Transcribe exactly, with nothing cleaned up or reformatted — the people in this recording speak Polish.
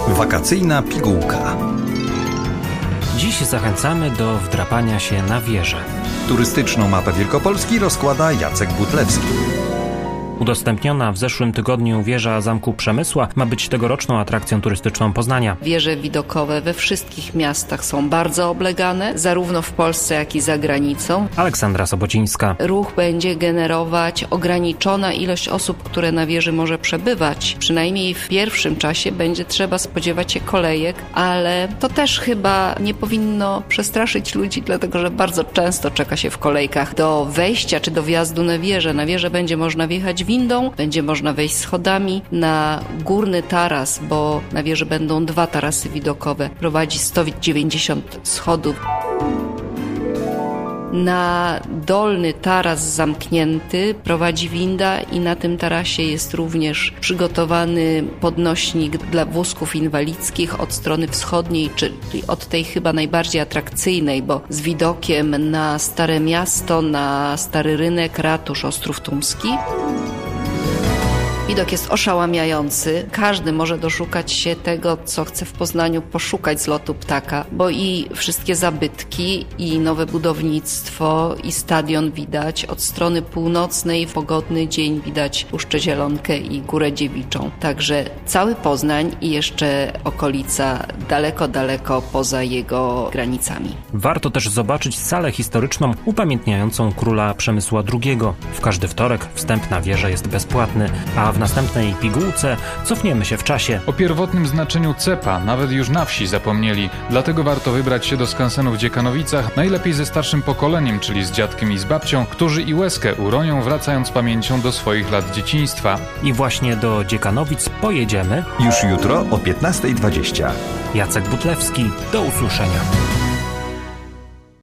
Wakacyjna pigułka. Dziś zachęcamy do wdrapania się na wieżę. Turystyczną mapę Wielkopolski rozkłada Jacek Butlewski. Udostępniona w zeszłym tygodniu wieża Zamku Przemysła ma być tegoroczną atrakcją turystyczną Poznania. Wieże widokowe we wszystkich miastach są bardzo oblegane, zarówno w Polsce, jak i za granicą. Aleksandra Sobocińska. Ruch będzie generować ograniczona ilość osób, które na wieży może przebywać. Przynajmniej w pierwszym czasie będzie trzeba spodziewać się kolejek, ale to też chyba nie powinno przestraszyć ludzi, dlatego że bardzo często czeka się w kolejkach do wejścia czy do wjazdu na wieżę. Na wieżę będzie można wjechać windą, będzie można wejść schodami na górny taras, bo na wieży będą dwa tarasy widokowe. Prowadzi sto dziewięćdziesiąt schodów. Na dolny taras zamknięty prowadzi winda i na tym tarasie jest również przygotowany podnośnik dla wózków inwalidzkich od strony wschodniej, czyli od tej chyba najbardziej atrakcyjnej, bo z widokiem na Stare Miasto, na Stary Rynek, Ratusz, Ostrów Tumski. Widok jest oszałamiający. Każdy może doszukać się tego, co chce w Poznaniu poszukać z lotu ptaka, bo i wszystkie zabytki, i nowe budownictwo, i stadion widać. Od strony północnej w pogodny dzień widać Puszczę Zielonkę i Górę Dziewiczą. Także cały Poznań i jeszcze okolica daleko, daleko poza jego granicami. Warto też zobaczyć salę historyczną upamiętniającą króla Przemysła drugiego. W każdy wtorek wstęp na wieżę jest bezpłatny, a w następnej pigułce cofniemy się w czasie. O pierwotnym znaczeniu cepa nawet już na wsi zapomnieli, dlatego warto wybrać się do skansenu w Dziekanowicach, najlepiej ze starszym pokoleniem, czyli z dziadkiem i z babcią, którzy i łezkę uronią, wracając pamięcią do swoich lat dzieciństwa. I właśnie do Dziekanowic pojedziemy już jutro o piętnasta dwadzieścia. Jacek Butlewski, do usłyszenia.